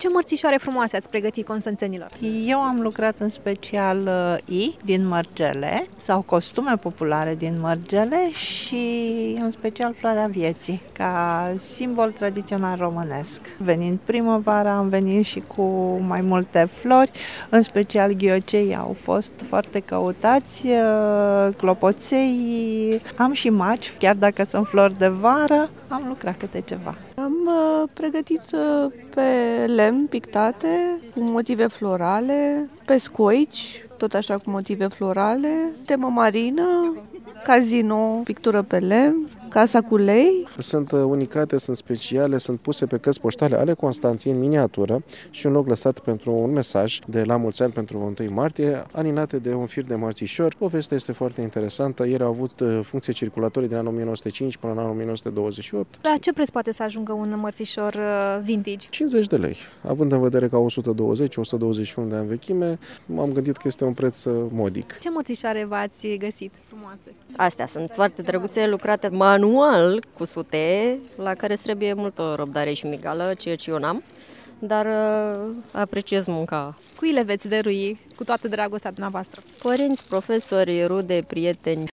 Ce mărțișoare frumoase ați pregătit constanțenilor? Eu am lucrat în special din mărgele sau costume populare din mărgele și în special floarea vieții, ca simbol tradițional românesc. Venind primăvara, am venit și cu mai multe flori, în special ghiocei au fost foarte căutați, clopoței, am și maci, chiar dacă sunt flori de vară, am lucrat câte ceva. Am pregătit pe lemn pictate, cu motive florale, pe scoici, tot așa cu motive florale, temă marină, casino, pictură pe lemn, casa cu lei. Sunt unicate, sunt speciale, sunt puse pe cărți poștale ale Constanței în miniatură și un loc lăsat pentru un mesaj de la mulți ani pentru 1 martie, aninate de un fir de mărțișori. Povestea este foarte interesantă. Ele au avut funcție circulatorie din anul 1905 până în anul 1928. La ce preț poate să ajungă un mărțișor vintage? 50 de lei. Având în vedere că au 120-121 de ani vechime, m-am gândit că este un preț modic. Ce mărțișoare v-ați găsit frumoase? Astea sunt foarte drăguțe, lucrate manual cu sute, la care îți trebuie multă răbdare și migală, ceea ce eu n-am, dar apreciez munca. Cui le veți dărui cu toată dragostea dumneavoastră? Părinți, profesori, rude, prieteni.